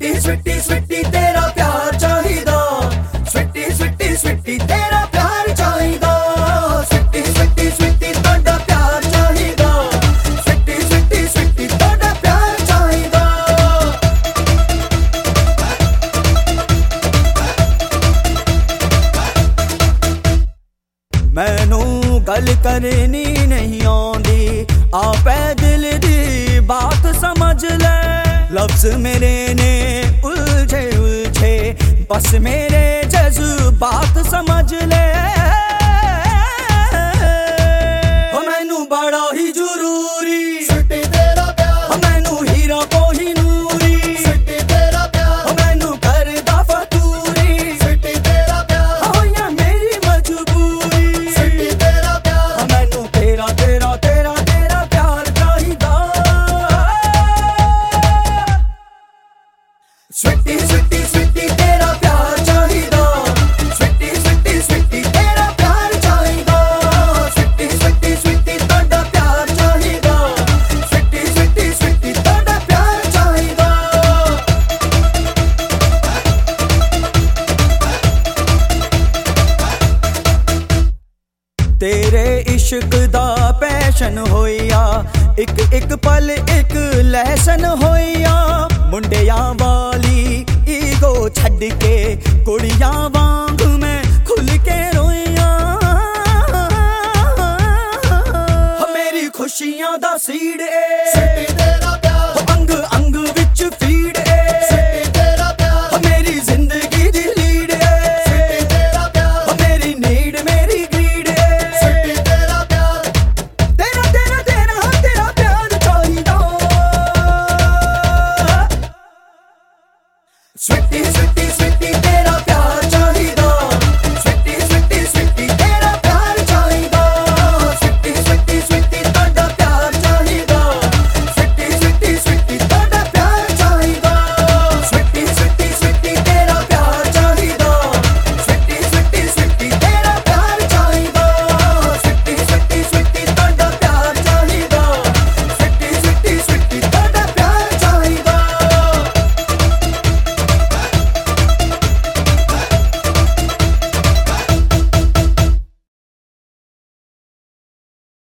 स्वीटी स्वीटी स्वीटी तेरा प्यार चाहिदा, स्वीटी स्वीटी स्वीटी तेरा प्यार चाहिदा, स्वीटी स्वीटी स्वीटी तोड़ा प्यार चाहिदा, स्वीटी स्वीटी स्वीटी तोड़ा प्यार चाहिदा। मैनू गल करनी नहीं आउंदी, आपे दिल दी बात समझ ले। लफ्ज मेरे ने उलझे उलझे, बस मेरे जज्बात समझ ले। मैनू बड़ा ही जरूरी स्वीटी तेरा प्यार, मैनू हीरा कोहिनूरी स्वीटी तेरा प्यार, मैनू करदा फतूरी स्वीटी तेरा प्यार, होया मेरी मजबूरी स्वीटी तेरा प्यार, मैनू तेरा तेरा तेरा तेरा प्यार चाहिदा। स्वीटी स्वीटी स्वीटी तेरा प्यार चाहिदा, स्वीटी स्वीटी स्वीटी तेरा प्यार चाहिदा, स्वीटी स्वीटी स्वीटी तोड़ा प्यार चाहिदा, स्वीटी स्वीटी स्वीटी तोड़ा प्यार चाहिदा। तेरे इश्क दा पैशन होया, एक एक पल एक लहसन होया। मुंडियां वाली ईगो छड़ के कुड़ियां वांग मैं खुल के रोया। मेरी खुशियां दा सीड ए स्वीटी तेरा प्यार, अंग अंग विच फीड ए स्वीटी तेरा प्यार, मेरी जिंदगी दी लीड ए स्वीटी तेरा प्यार, मेरी नीड मेरी ग्रीड ए स्वीटी तेरा प्यार, तेरा तेरा तेरा तेरा प्यार चाहिदा। स्वीटी स्वीटी